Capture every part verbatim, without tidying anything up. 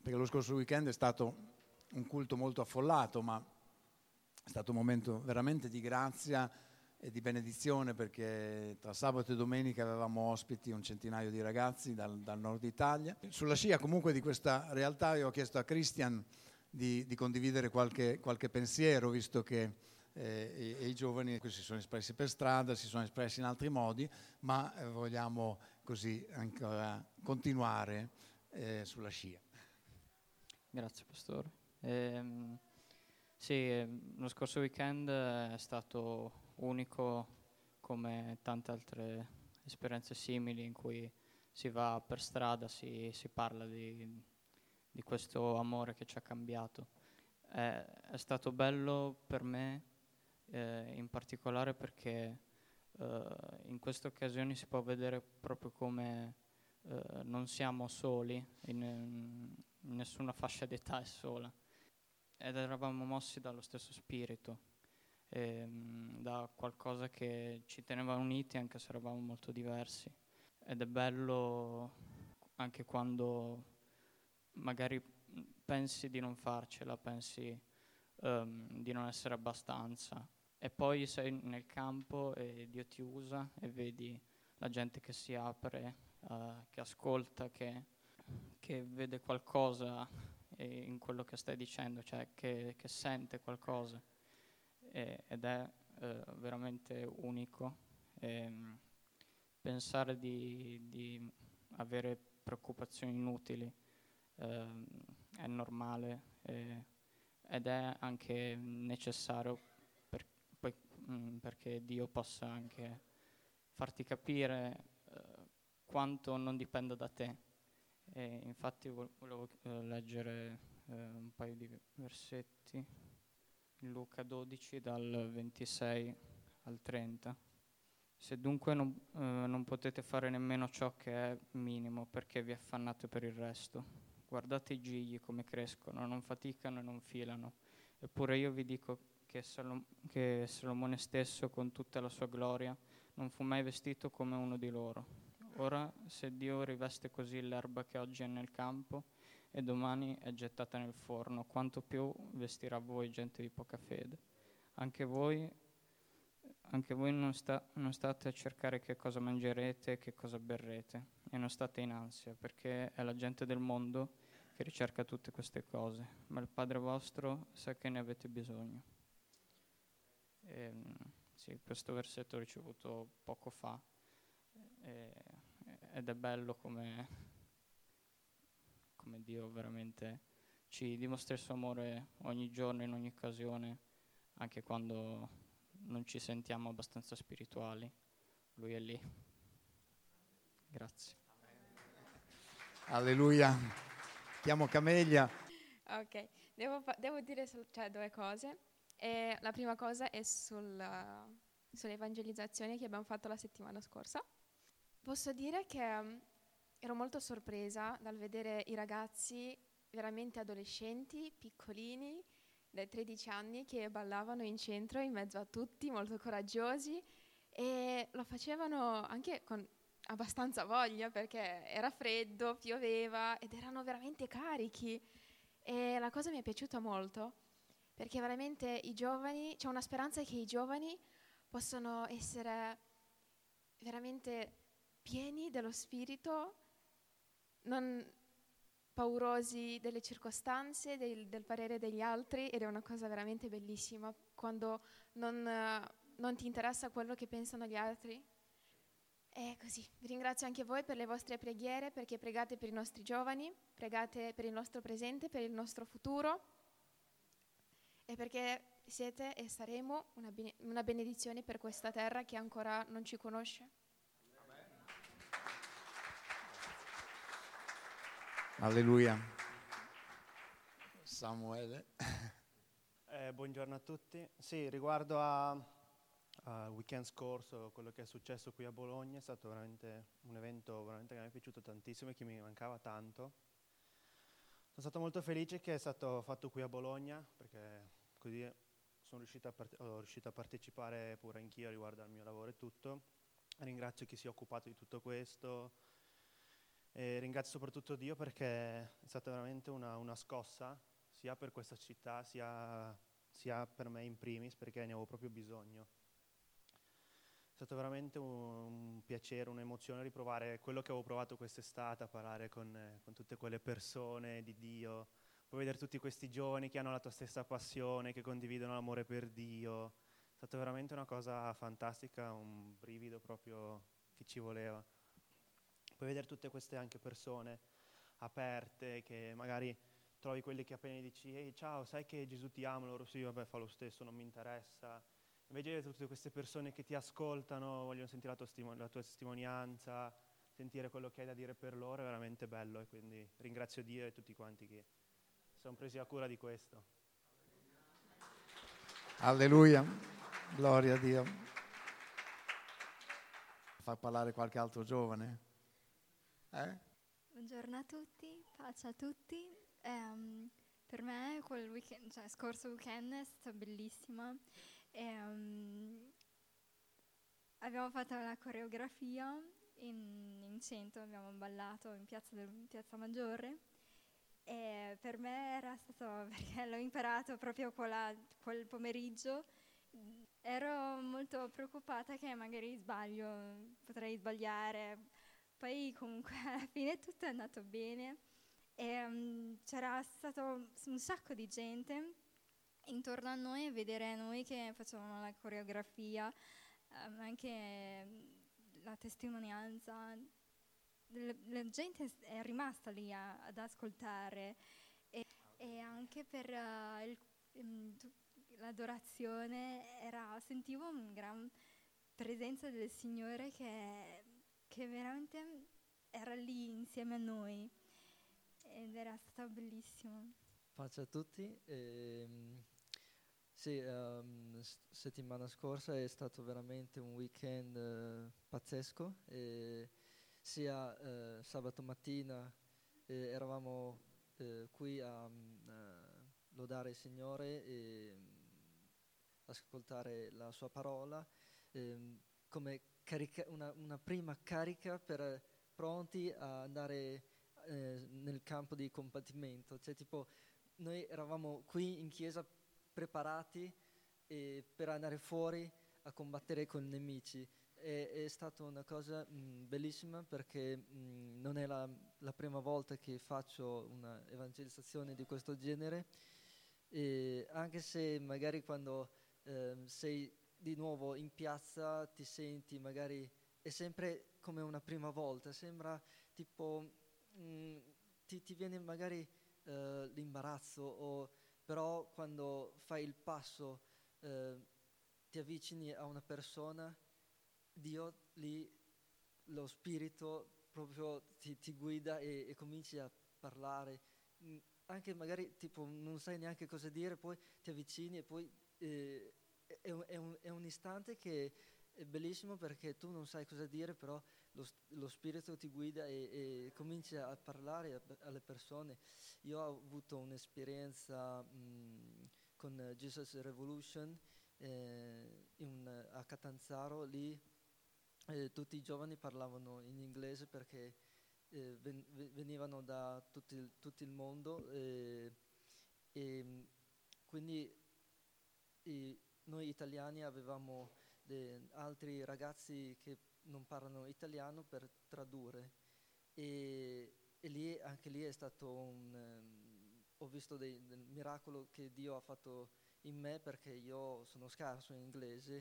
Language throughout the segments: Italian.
perché lo scorso weekend è stato un culto molto affollato, ma è stato un momento veramente di grazia e di benedizione, perché tra sabato e domenica avevamo ospiti un centinaio di ragazzi dal, dal nord Italia. Sulla scia comunque di questa realtà io ho chiesto a Christian di, di condividere qualche, qualche pensiero, visto che eh, i, i giovani si sono espressi per strada, si sono espressi in altri modi, ma eh, vogliamo così ancora continuare eh, sulla scia. Grazie Pastore. Ehm, sì, lo scorso weekend è stato unico come tante altre esperienze simili in cui si va per strada, si, si parla di, di questo amore che ci ha cambiato. È, è stato bello per me eh, in particolare perché eh, in queste occasioni si può vedere proprio come eh, non siamo soli, in, in nessuna fascia d'età è sola, ed eravamo mossi dallo stesso spirito, ehm, da qualcosa che ci teneva uniti anche se eravamo molto diversi. Ed è bello anche quando magari pensi di non farcela, pensi um, di non essere abbastanza, e poi sei nel campo e Dio ti usa e vedi la gente che si apre, uh, che ascolta, che, che vede qualcosa eh, in quello che stai dicendo, cioè che, che sente qualcosa, e, ed è eh, veramente unico. E, pensare di, di avere preoccupazioni inutili eh, è normale eh, ed è anche necessario per, poi, mh, perché Dio possa anche farti capire eh, quanto non dipenda da te. E infatti vo- volevo eh, leggere eh, un paio di versetti in Luca dodici dal ventisei al trenta. Se dunque non, eh, non potete fare nemmeno ciò che è minimo, perché vi affannate per il resto? Guardate i gigli come crescono, non faticano e non filano. Eppure io vi dico che, Salom- che Salomone stesso, con tutta la sua gloria, non fu mai vestito come uno di loro. Ora, se Dio riveste così l'erba che oggi è nel campo e domani è gettata nel forno, quanto più vestirà voi, gente di poca fede. Anche voi, anche voi non, sta, non state a cercare che cosa mangerete e che cosa berrete, e non state in ansia, perché è la gente del mondo che ricerca tutte queste cose, ma il Padre vostro sa che ne avete bisogno. E, sì, questo versetto l'ho ricevuto poco fa, e, ed è bello come, come Dio veramente ci dimostra il suo amore ogni giorno, in ogni occasione, anche quando non ci sentiamo abbastanza spirituali. Lui è lì. Grazie. Alleluia. Chiamo Camelia. Ok, devo, fa- devo dire sol- cioè, due cose. E la prima cosa è sul, sull'evangelizzazione che abbiamo fatto la settimana scorsa. Posso dire che mm, ero molto sorpresa dal vedere i ragazzi veramente adolescenti, piccolini, dai tredici anni, che ballavano in centro in mezzo a tutti, molto coraggiosi, e lo facevano anche con abbastanza voglia perché era freddo, pioveva ed erano veramente carichi. E la cosa mi è piaciuta molto perché veramente i giovani, c'è una speranza che i giovani possano essere veramente pieni dello spirito, non paurosi delle circostanze, del, del parere degli altri, ed è una cosa veramente bellissima quando non, eh, non ti interessa quello che pensano gli altri. E così, vi ringrazio anche voi per le vostre preghiere, perché pregate per i nostri giovani, pregate per il nostro presente, per il nostro futuro, e perché siete e saremo una, bene- una benedizione per questa terra che ancora non ci conosce. Alleluia. Samuele. Eh, buongiorno a tutti. Sì, riguardo al weekend scorso, quello che è successo qui a Bologna, è stato veramente un evento veramente che mi è piaciuto tantissimo e che mi mancava tanto. Sono stato molto felice che è stato fatto qui a Bologna, perché così sono riuscito a parte- ho riuscito a partecipare pure anch'io riguardo al mio lavoro e tutto. Ringrazio chi si è occupato di tutto questo E ringrazio soprattutto Dio perché è stata veramente una, una scossa, sia per questa città, sia, sia per me in primis, perché ne avevo proprio bisogno. È stato veramente un, un piacere, un'emozione riprovare quello che avevo provato quest'estate, a parlare con, con tutte quelle persone di Dio, poi vedere tutti questi giovani che hanno la tua stessa passione, che condividono l'amore per Dio. È stata veramente una cosa fantastica, un brivido proprio che ci voleva. Poi vedere tutte queste anche persone aperte, che magari trovi quelli che appena dici ehi ciao, sai che Gesù ti ama? Loro sì, vabbè, fa lo stesso, non mi interessa. Invece vedere tutte queste persone che ti ascoltano, vogliono sentire la tua, stimo- la tua testimonianza, sentire quello che hai da dire per loro, è veramente bello, e quindi ringrazio Dio e tutti quanti che sono presi a cura di questo. Alleluia, gloria a Dio. Far parlare qualche altro giovane? Eh? Buongiorno a tutti, pace a tutti. Ehm, per me quel weekend, cioè scorso weekend è stato bellissimo. Ehm, abbiamo fatto la coreografia in, in centro, abbiamo ballato in piazza, del, in piazza Maggiore, e per me era stato, perché l'ho imparato proprio quella, quel pomeriggio, ero molto preoccupata che magari sbaglio, potrei sbagliare. Poi comunque alla fine tutto è andato bene e um, c'era stato un sacco di gente intorno a noi a vedere noi che facevamo la coreografia, um, anche um, la testimonianza. La, la gente è rimasta lì a, ad ascoltare, e, e anche per uh, il, um, tu, l'adorazione era, sentivo una gran presenza del Signore che che veramente era lì insieme a noi ed era stato bellissimo. Pace a tutti. Ehm, sì, um, s- settimana scorsa è stato veramente un weekend eh, pazzesco. E sia eh, sabato mattina eh, eravamo eh, qui a mm, eh, lodare il Signore e mm, ascoltare la sua parola, ehm, come carica- una, una prima carica per eh, pronti a andare eh, nel campo di combattimento. Cioè, tipo, noi eravamo qui in chiesa preparati eh, per andare fuori a combattere con i nemici. E, è stata una cosa mh, bellissima, perché mh, non è la, la prima volta che faccio una evangelizzazione di questo genere, e anche se magari quando eh, sei di nuovo in piazza ti senti magari, è sempre come una prima volta, sembra tipo mh, ti, ti viene magari eh, l'imbarazzo, o, però quando fai il passo eh, ti avvicini a una persona, Dio lì, lo spirito proprio ti, ti guida e, e cominci a parlare, mh, anche magari tipo non sai neanche cosa dire, poi ti avvicini e poi eh, è, un, è, un, è un istante che è bellissimo, perché tu non sai cosa dire, però lo, lo spirito ti guida e, e cominci a parlare a, alle persone. Io ho avuto un'esperienza mh, con Jesus Revolution eh, in, a Catanzaro. Lì eh, tutti i giovani parlavano in inglese, perché eh, ven- venivano da tutto il, tutto il mondo, eh, e mh, quindi e noi italiani avevamo de- altri ragazzi che non parlano italiano per tradurre, e, e lì, anche lì è stato un um, ho visto dei, del miracolo che Dio ha fatto in me, perché io sono scarso in inglese,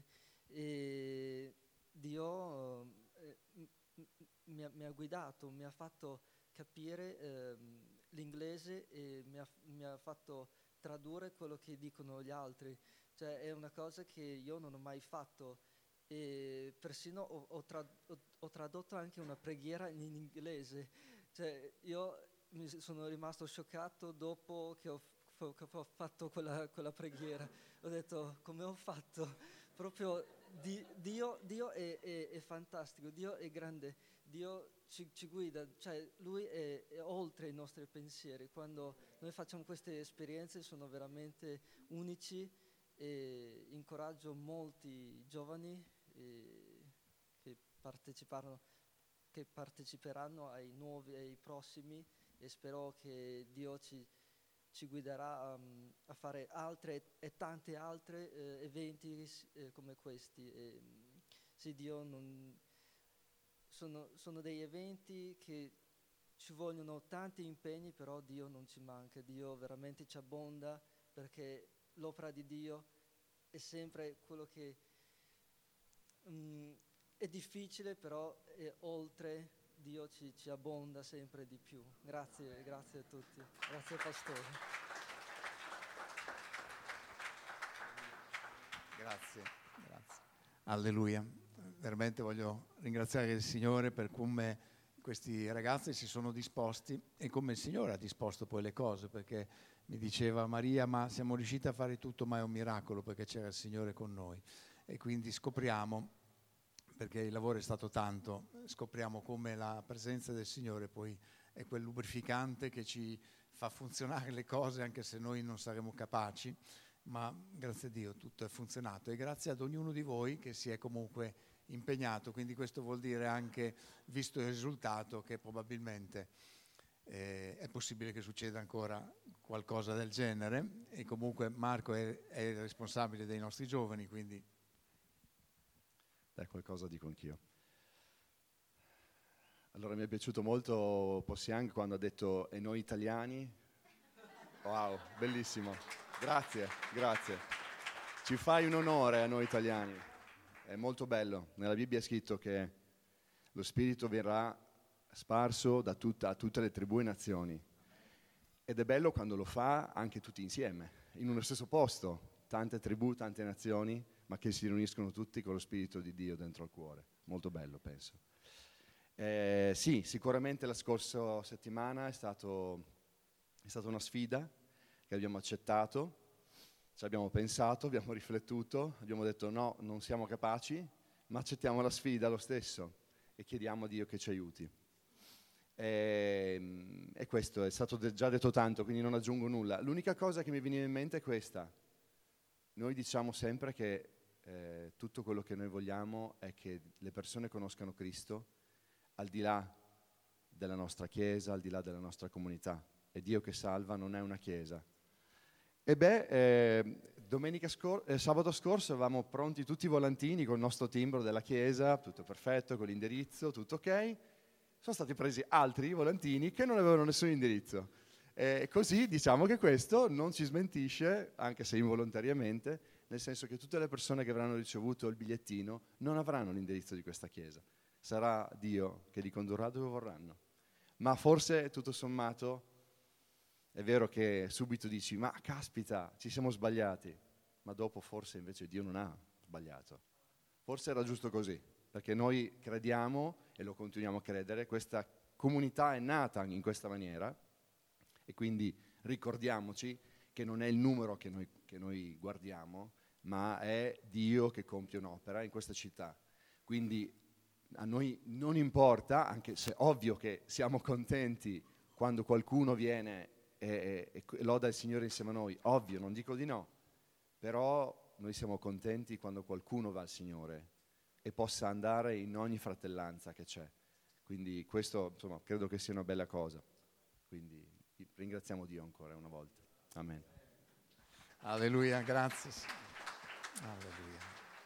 e Dio eh, m- m- mi, ha, mi ha guidato, mi ha fatto capire ehm, l'inglese, e mi ha, mi ha fatto tradurre quello che dicono gli altri. Cioè, è una cosa che io non ho mai fatto, e persino ho, ho, tra- ho- ho tradotto anche una preghiera in inglese. Cioè, io mi sono rimasto scioccato dopo che ho, f- che ho fatto quella, quella preghiera. Ho detto, come ho fatto? Proprio di- Dio, Dio è, è- è fantastico, Dio è grande, Dio ci, ci guida, cioè Lui è, è oltre i nostri pensieri. Quando noi facciamo queste esperienze sono veramente unici, e incoraggio molti giovani eh, che parteciparono che parteciperanno ai nuovi e ai prossimi, e spero che Dio ci, ci guiderà um, a fare altre e tante altre eh, eventi eh, come questi. E, sì, Dio non, sono, sono degli eventi che ci vogliono tanti impegni, però Dio non ci manca, Dio veramente ci abbonda, perché l'opera di Dio è sempre quello che um, è difficile, però è oltre, Dio ci, ci abbonda sempre di più. Grazie, grazie a tutti, grazie Pastore. Grazie, grazie. Alleluia. Veramente voglio ringraziare il Signore per come questi ragazzi si sono disposti e come il Signore ha disposto poi le cose, perché mi diceva Maria, ma siamo riusciti a fare tutto, ma è un miracolo perché c'era il Signore con noi. E quindi scopriamo, perché il lavoro è stato tanto, scopriamo come la presenza del Signore poi è quel lubrificante che ci fa funzionare le cose anche se noi non saremo capaci, ma grazie a Dio tutto è funzionato e grazie ad ognuno di voi che si è comunque impegnato, quindi questo vuol dire anche, visto il risultato, che probabilmente eh, è possibile che succeda ancora qualcosa del genere e comunque Marco è, è il responsabile dei nostri giovani, quindi Beh, qualcosa dico anch'io. Allora mi è piaciuto molto Possiang quando ha detto e noi italiani. Wow, bellissimo. Grazie, grazie. Ci fai un onore a noi italiani. È molto bello. Nella Bibbia è scritto che lo Spirito verrà sparso da tutta, a tutte le tribù e nazioni. Ed è bello quando lo fa anche tutti insieme, in uno stesso posto. Tante tribù, tante nazioni, ma che si riuniscono tutti con lo Spirito di Dio dentro al cuore. Molto bello, penso. Eh, sì, sicuramente la scorsa settimana è, stato, è stata una sfida che abbiamo accettato. Ci abbiamo pensato, abbiamo riflettuto, abbiamo detto no, non siamo capaci, ma accettiamo la sfida lo stesso e chiediamo a Dio che ci aiuti. E, e questo è stato de- già detto tanto, quindi non aggiungo nulla. L'unica cosa che mi veniva in mente è questa. Noi diciamo sempre che eh, tutto quello che noi vogliamo è che le persone conoscano Cristo al di là della nostra chiesa, al di là della nostra comunità. E Dio che salva non è una chiesa. E beh, eh, domenica scor- eh, sabato scorso avevamo pronti tutti i volantini con il nostro timbro della chiesa, tutto perfetto, con l'indirizzo, tutto ok. Sono stati presi altri volantini che non avevano nessun indirizzo. E così diciamo che questo non ci smentisce, anche se involontariamente, nel senso che tutte le persone che avranno ricevuto il bigliettino non avranno l'indirizzo di questa chiesa. Sarà Dio che li condurrà dove vorranno. Ma forse, tutto sommato, è vero che subito dici, ma caspita, ci siamo sbagliati, ma dopo forse invece Dio non ha sbagliato. Forse era giusto così, perché noi crediamo, e lo continuiamo a credere, questa comunità è nata in questa maniera, e quindi ricordiamoci che non è il numero che noi, che noi guardiamo, ma è Dio che compie un'opera in questa città. Quindi a noi non importa, anche se è ovvio che siamo contenti quando qualcuno viene e, e, e loda il Signore insieme a noi, ovvio, non dico di no, però noi siamo contenti quando qualcuno va al Signore e possa andare in ogni fratellanza che c'è. Quindi questo, insomma, credo che sia una bella cosa. Quindi ringraziamo Dio ancora una volta. Amen. Alleluia, grazie. Alleluia.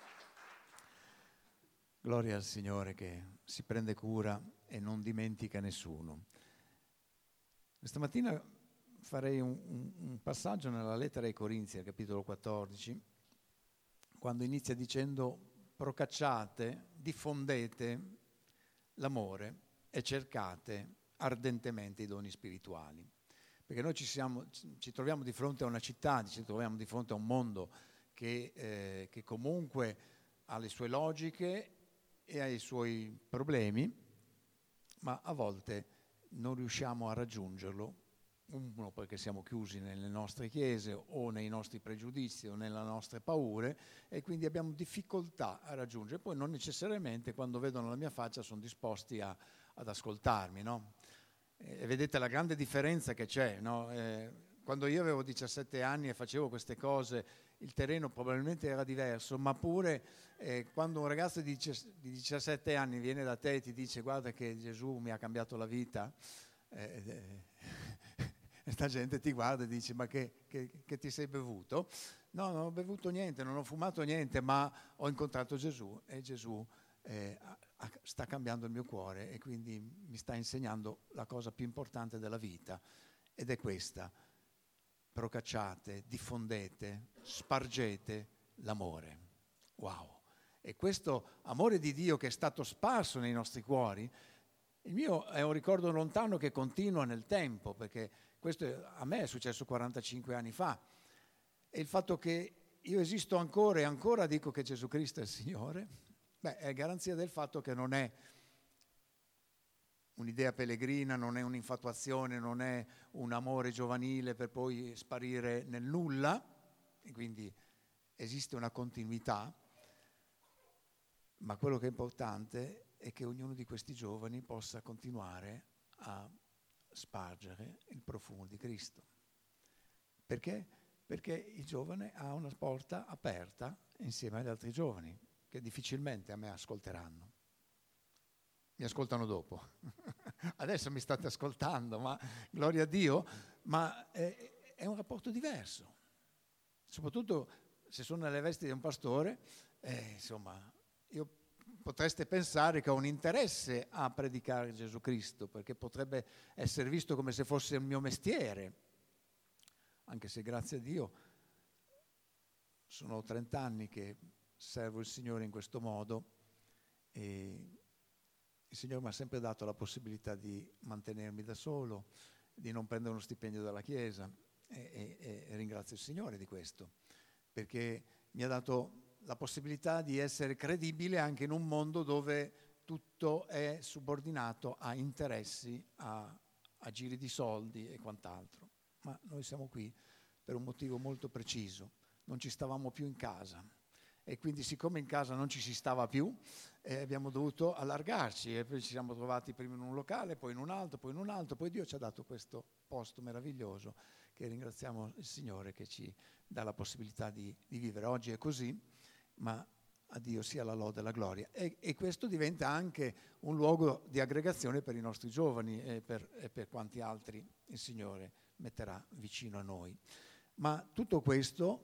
Gloria al Signore che si prende cura e non dimentica nessuno. Questa mattina farei un, un, un passaggio nella lettera ai Corinzi, al capitolo quattordici, quando inizia dicendo procacciate, diffondete l'amore e cercate ardentemente i doni spirituali. Perché noi ci, siamo, ci troviamo di fronte a una città, ci troviamo di fronte a un mondo che, eh, che comunque ha le sue logiche e ha i suoi problemi, ma a volte non riusciamo a raggiungerlo, uno perché siamo chiusi nelle nostre chiese o nei nostri pregiudizi o nelle nostre paure e quindi abbiamo difficoltà a raggiungere. Poi non necessariamente quando vedono la mia faccia sono disposti a, ad ascoltarmi, no? E vedete la grande differenza che c'è, no? Eh, quando io avevo diciassette anni e facevo queste cose, il terreno probabilmente era diverso, ma pure eh, quando un ragazzo di diciassette anni viene da te e ti dice guarda che Gesù mi ha cambiato la vita, eh, eh, sta gente ti guarda e dice ma che, che, che ti sei bevuto? No, non ho bevuto niente, non ho fumato niente, ma ho incontrato Gesù e Gesù eh, sta cambiando il mio cuore e quindi mi sta insegnando la cosa più importante della vita, ed è questa: procacciate, diffondete, spargete l'amore. Wow! E questo amore di Dio che è stato sparso nei nostri cuori, il mio è un ricordo lontano che continua nel tempo, perché questo è, a me è successo quarantacinque anni fa, e il fatto che io esisto ancora e ancora dico che Gesù Cristo è il Signore, beh, è garanzia del fatto che non è un'idea pellegrina, non è un'infatuazione, non è un amore giovanile per poi sparire nel nulla, e quindi esiste una continuità, ma quello che è importante è che ognuno di questi giovani possa continuare a spargere il profumo di Cristo. Perché? Perché il giovane ha una porta aperta insieme agli altri giovani, che difficilmente a me ascolteranno. Mi ascoltano dopo. Adesso mi state ascoltando, ma gloria a Dio, ma è, è un rapporto diverso. Soprattutto se sono nelle vesti di un pastore, eh, insomma, io potreste pensare che ho un interesse a predicare Gesù Cristo, perché potrebbe essere visto come se fosse il mio mestiere, anche se grazie a Dio sono trent'anni che servo il Signore in questo modo e il Signore mi ha sempre dato la possibilità di mantenermi da solo, di non prendere uno stipendio dalla Chiesa e, e, e ringrazio il Signore di questo, perché mi ha dato la possibilità di essere credibile anche in un mondo dove tutto è subordinato a interessi, a, a giri di soldi e quant'altro. Ma noi siamo qui per un motivo molto preciso: non ci stavamo più in casa. E quindi siccome in casa non ci si stava più, eh, abbiamo dovuto allargarci e poi ci siamo trovati prima in un locale, poi in un altro, poi in un altro, poi Dio ci ha dato questo posto meraviglioso che ringraziamo il Signore che ci dà la possibilità di, di vivere. Oggi è così, ma a Dio sia la lode e la gloria. E, e questo diventa anche un luogo di aggregazione per i nostri giovani e per, e per quanti altri il Signore metterà vicino a noi. Ma tutto questo,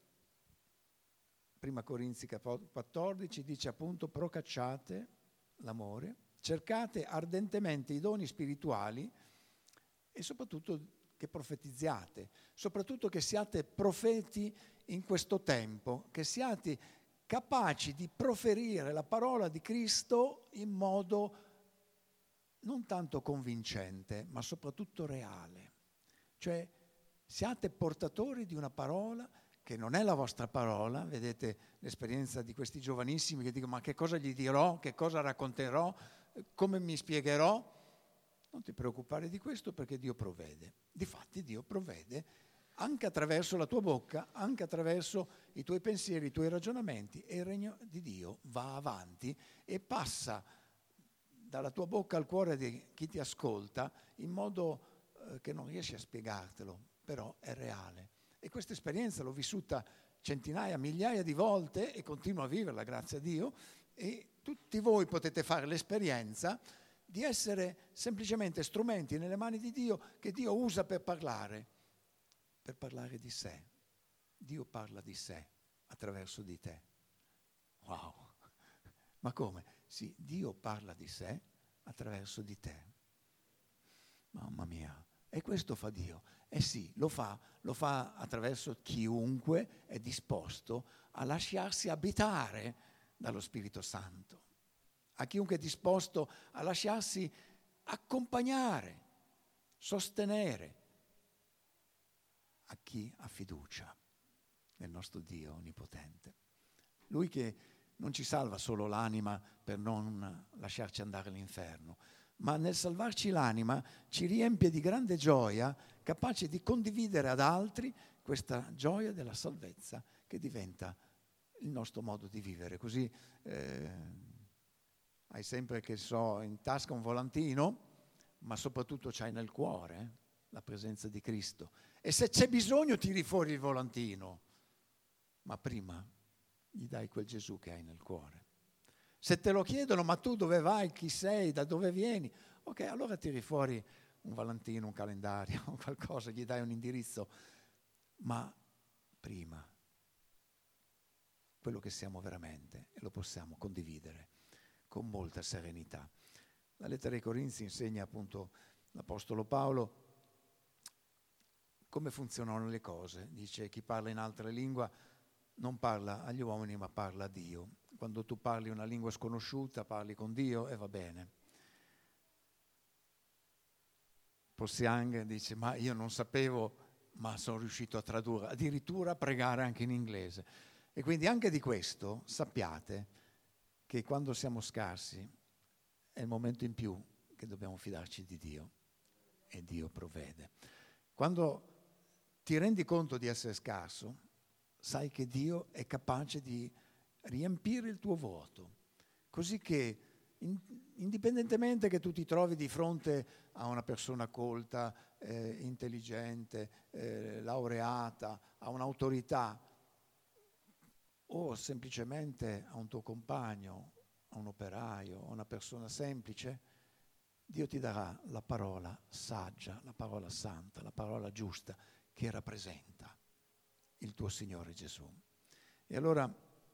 Prima Corinzi quattordici dice appunto: procacciate l'amore, cercate ardentemente i doni spirituali e soprattutto che profetizziate, soprattutto che siate profeti in questo tempo, che siate capaci di proferire la parola di Cristo in modo non tanto convincente, ma soprattutto reale. Cioè siate portatori di una parola che non è la vostra parola. Vedete l'esperienza di questi giovanissimi che dicono: ma che cosa gli dirò, che cosa racconterò, come mi spiegherò? Non ti preoccupare di questo, perché Dio provvede. Difatti Dio provvede anche attraverso la tua bocca, anche attraverso i tuoi pensieri, i tuoi ragionamenti, e il regno di Dio va avanti e passa dalla tua bocca al cuore di chi ti ascolta in modo eh, che non riesci a spiegartelo, però è reale. E questa esperienza l'ho vissuta centinaia, migliaia di volte e continuo a viverla, grazie a Dio, e tutti voi potete fare l'esperienza di essere semplicemente strumenti nelle mani di Dio che Dio usa per parlare, per parlare di sé. Dio parla di sé attraverso di te. Wow! Ma come? Sì, Dio parla di sé attraverso di te. Mamma mia! E questo fa Dio. Eh sì, lo fa, lo fa attraverso chiunque è disposto a lasciarsi abitare dallo Spirito Santo, a chiunque è disposto a lasciarsi accompagnare, sostenere, a chi ha fiducia nel nostro Dio onnipotente. Lui che non ci salva solo l'anima per non lasciarci andare all'inferno, ma nel salvarci l'anima ci riempie di grande gioia, capace di condividere ad altri questa gioia della salvezza che diventa il nostro modo di vivere. Così eh, hai sempre, che so, in tasca un volantino, ma soprattutto c'hai nel cuore la presenza di Cristo. E se c'è bisogno tiri fuori il volantino, ma prima gli dai quel Gesù che hai nel cuore. Se te lo chiedono, ma tu dove vai, chi sei, da dove vieni? Ok, allora tiri fuori un volantino, un calendario, qualcosa, gli dai un indirizzo, ma prima quello che siamo veramente e lo possiamo condividere con molta serenità. La lettera ai Corinzi insegna appunto l'Apostolo Paolo come funzionano le cose. Dice: chi parla in altra lingua non parla agli uomini ma parla a Dio. Quando tu parli una lingua sconosciuta parli con Dio e va bene. Possiang dice: ma io non sapevo, ma sono riuscito a tradurre, addirittura a pregare anche in inglese. E quindi anche di questo sappiate che quando siamo scarsi è il momento in più che dobbiamo fidarci di Dio e Dio provvede. Quando ti rendi conto di essere scarso, sai che Dio è capace di riempire il tuo vuoto, così che in, indipendentemente che tu ti trovi di fronte a una persona colta, eh, intelligente, eh, laureata, a un'autorità, o semplicemente a un tuo compagno, a un operaio, a una persona semplice, Dio ti darà la parola saggia, la parola santa, la parola giusta che rappresenta il tuo Signore Gesù. E allora,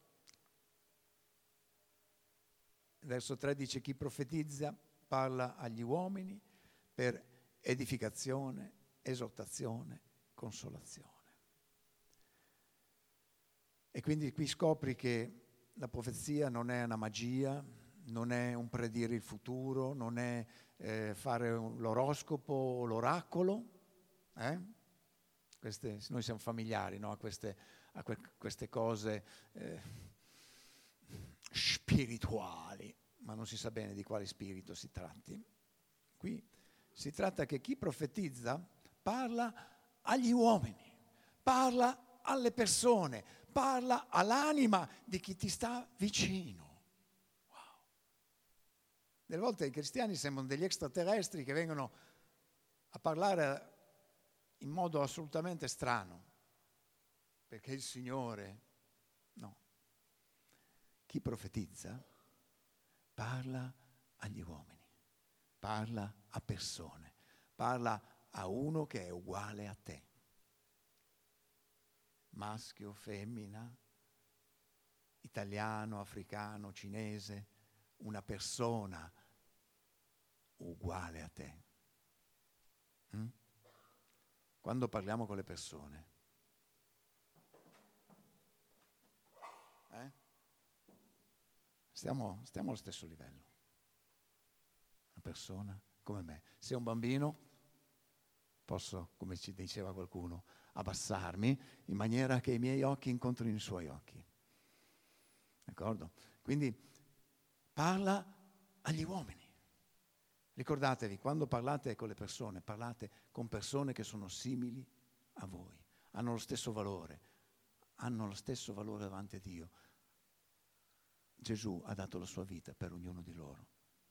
verso tre dice: chi profetizza parla agli uomini per edificazione, esortazione, consolazione. E quindi qui scopri che la profezia non è una magia, non è un predire il futuro, non è eh, fare un, l'oroscopo o l'oracolo. Eh? Queste, noi siamo familiari, no? a, queste, a que, queste cose eh, spirituali, ma non si sa bene di quale spirito si tratti. Qui si tratta che chi profetizza parla agli uomini, parla alle persone, parla all'anima di chi ti sta vicino. Wow. Delle volte i cristiani sembrano degli extraterrestri che vengono a parlare in modo assolutamente strano, perché il Signore, no. Chi profetizza parla agli uomini, parla a persone, parla a uno che è uguale a te. Maschio, femmina, italiano, africano, cinese, una persona uguale a te. Mm? Quando parliamo con le persone, eh? stiamo, stiamo allo stesso livello. Una persona come me. Se è un bambino, posso, come ci diceva qualcuno, abbassarmi in maniera che i miei occhi incontrino i suoi occhi. D'accordo? Quindi parla agli uomini. Ricordatevi, quando parlate con le persone, parlate con persone che sono simili a voi, hanno lo stesso valore, hanno lo stesso valore davanti a Dio. Gesù ha dato la sua vita per ognuno di loro.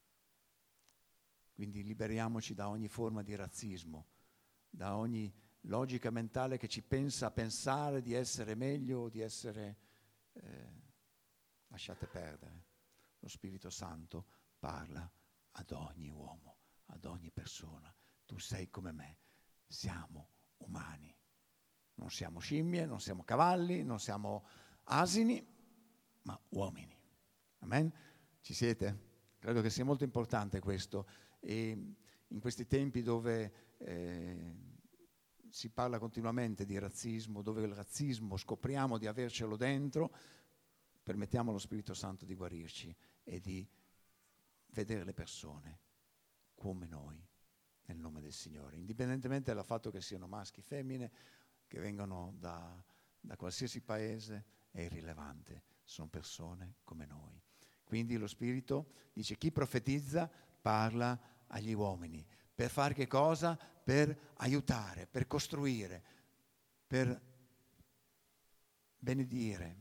Quindi liberiamoci da ogni forma di razzismo, da ogni logica mentale che ci pensa a pensare di essere meglio o di essere... Eh, lasciate perdere. Lo Spirito Santo parla ad ogni uomo, ad ogni persona. Tu sei come me, siamo umani. Non siamo scimmie, non siamo cavalli, non siamo asini, ma uomini. Amen? Ci siete? Credo che sia molto importante questo. E in questi tempi dove eh, si parla continuamente di razzismo, dove il razzismo scopriamo di avercelo dentro, permettiamo allo Spirito Santo di guarirci e di vedere le persone come noi, nel nome del Signore, indipendentemente dal fatto che siano maschi, femmine, che vengano da, da qualsiasi paese, è irrilevante, sono persone come noi. Quindi lo Spirito dice: chi profetizza parla agli uomini. Per fare che cosa? Per aiutare, per costruire, per benedire,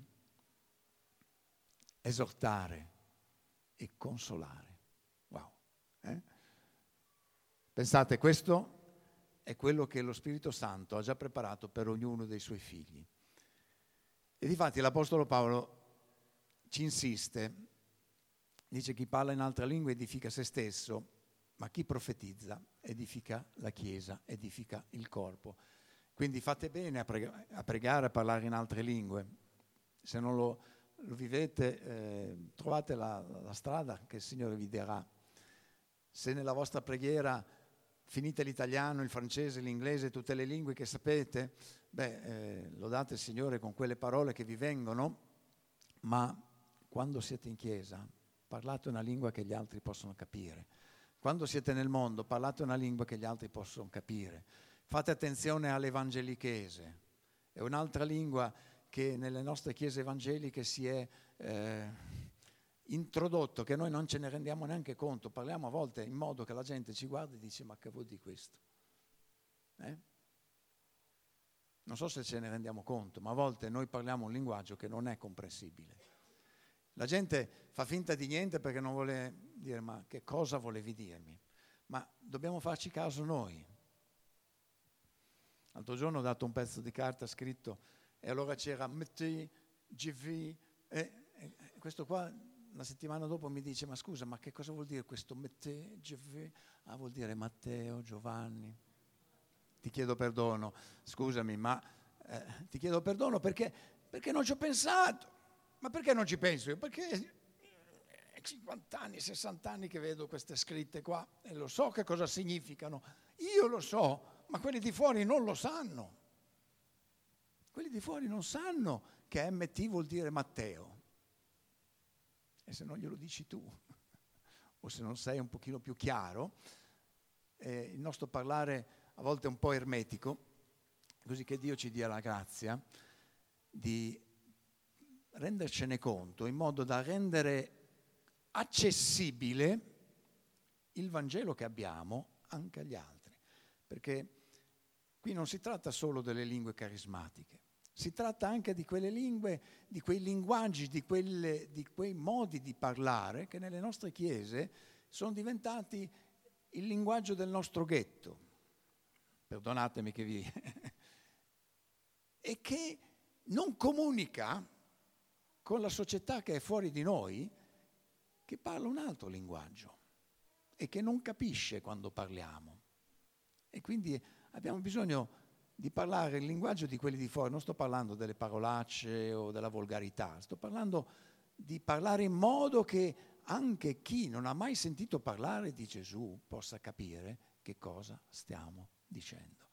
esortare e consolare. Wow. Eh? Pensate, questo è quello che lo Spirito Santo ha già preparato per ognuno dei suoi figli. E difatti l'Apostolo Paolo ci insiste, dice: chi parla in altra lingua edifica se stesso, ma chi profetizza edifica la Chiesa, edifica il corpo. Quindi fate bene a, preg- a pregare, a parlare in altre lingue. Se non lo, lo vivete, eh, trovate la, la strada che il Signore vi darà. Se nella vostra preghiera finite l'italiano, il francese, l'inglese, tutte le lingue che sapete, beh, eh, lodate il Signore con quelle parole che vi vengono, ma quando siete in chiesa parlate una lingua che gli altri possono capire. Quando siete nel mondo parlate una lingua che gli altri possono capire. Fate attenzione all'evangelichese, è un'altra lingua che nelle nostre chiese evangeliche si è eh, introdotto, che noi non ce ne rendiamo neanche conto. Parliamo a volte in modo che la gente ci guarda e dice: ma che vuol dire questo? Eh? Non so se ce ne rendiamo conto, ma a volte noi parliamo un linguaggio che non è comprensibile. La gente fa finta di niente perché non vuole dire: ma che cosa volevi dirmi? Ma dobbiamo farci caso noi. L'altro giorno ho dato un pezzo di carta scritto e allora c'era mettez, je vis, e, e questo qua una settimana dopo mi dice: ma scusa, ma che cosa vuol dire questo mettez, je vis? Ah, vuol dire Matteo, Giovanni. Ti chiedo perdono, scusami, ma eh, ti chiedo perdono perché, perché non ci ho pensato. Ma perché non ci penso io? Perché è cinquanta anni, sessanta anni che vedo queste scritte qua e lo so che cosa significano. Io lo so, ma quelli di fuori non lo sanno. Quelli di fuori non sanno che M T vuol dire Matteo. E se non glielo dici tu, o se non sei un pochino più chiaro, eh, il nostro parlare a volte è un po' ermetico, così che Dio ci dia la grazia di rendercene conto in modo da rendere accessibile il Vangelo che abbiamo anche agli altri. Perché qui non si tratta solo delle lingue carismatiche, si tratta anche di quelle lingue, di quei linguaggi, di, quelle, di quei modi di parlare che nelle nostre chiese sono diventati il linguaggio del nostro ghetto. Perdonatemi che vi... e che non comunica con la società che è fuori di noi, che parla un altro linguaggio e che non capisce quando parliamo. E quindi abbiamo bisogno di parlare il linguaggio di quelli di fuori. Non sto parlando delle parolacce o della volgarità, sto parlando di parlare in modo che anche chi non ha mai sentito parlare di Gesù possa capire che cosa stiamo dicendo.